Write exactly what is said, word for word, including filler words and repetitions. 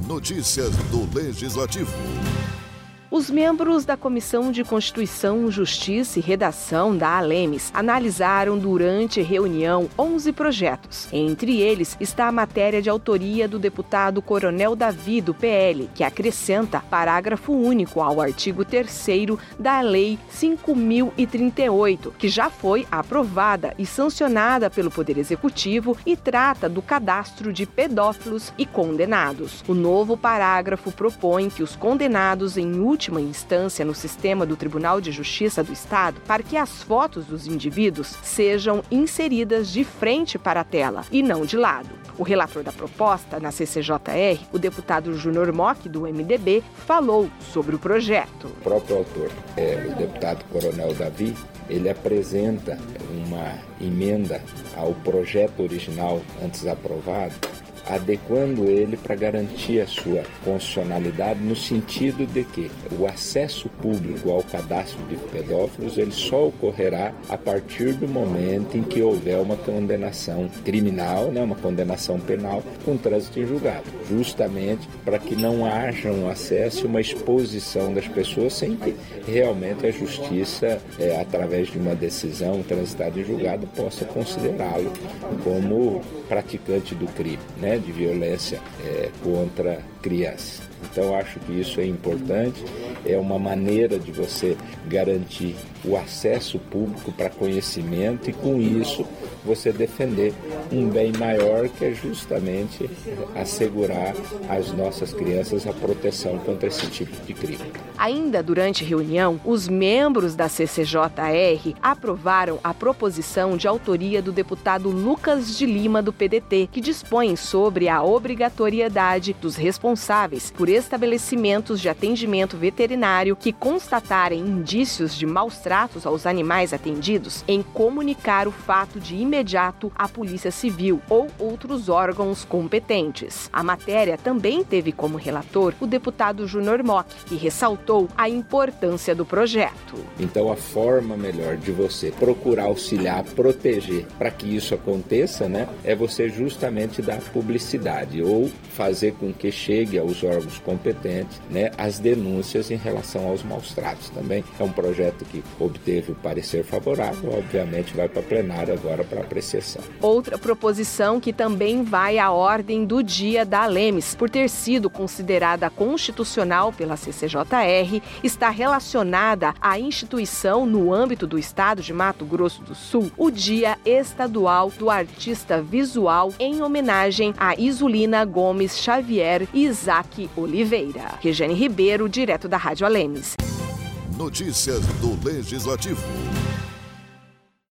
Notícias do Legislativo. Os membros da Comissão de Constituição, Justiça e Redação da Alemes analisaram durante reunião onze projetos. Entre eles está a matéria de autoria do deputado Coronel Davi, do P L, que acrescenta parágrafo único ao artigo terceiro da Lei cinco mil e trinta e oito, que já foi aprovada e sancionada pelo Poder Executivo e trata do cadastro de pedófilos e condenados. O novo parágrafo propõe que os condenados em última última instância no sistema do Tribunal de Justiça do Estado para que as fotos dos indivíduos sejam inseridas de frente para a tela e não de lado. O relator da proposta na C C J R, o deputado Júnior Mock, do M D B, falou sobre o projeto. O próprio autor, é, o deputado Coronel Davi, ele apresenta uma emenda ao projeto original antes aprovado, adequando ele para garantir a sua constitucionalidade no sentido de que o acesso público ao cadastro de pedófilos ele só ocorrerá a partir do momento em que houver uma condenação criminal, né, uma condenação penal com trânsito em julgado, justamente para que não haja um acesso e uma exposição das pessoas sem que realmente a justiça, é, através de uma decisão transitada em julgado, possa considerá-lo como praticante do crime, né, de violência é, contra crianças. Então, acho que isso é importante, é uma maneira de você garantir o acesso público para conhecimento e, com isso, você defender um bem maior que é justamente assegurar às nossas crianças a proteção contra esse tipo de crime. Ainda durante a reunião, os membros da C C J R aprovaram a proposição de autoria do deputado Lucas de Lima, do P D T, que dispõe sobre a obrigatoriedade dos responsáveis por estabelecimentos de atendimento veterinário que constatarem indícios de maus tratos aos animais atendidos em comunicar o fato de imediato à Polícia Civil ou outros órgãos competentes. A matéria também teve como relator o deputado Júnior Mock, que ressaltou a importância do projeto. Então, a forma melhor de você procurar auxiliar, proteger para que isso aconteça, né, é você justamente dar publicidade ou fazer com que chegue aos órgãos competentes, né, as denúncias em relação aos maus tratos. Também é um projeto que obteve o parecer favorável, obviamente vai para a plenária agora para apreciação. Outra proposição que também vai à ordem do dia da Alemes, por ter sido considerada constitucional pela C C J R, está relacionada à instituição no âmbito do Estado de Mato Grosso do Sul, o Dia Estadual do Artista Visual, em homenagem a Isulina Gomes Xavier e Isaac Oliveira. Regiane Ribeiro, direto da Rádio Alemes. Notícias do Legislativo.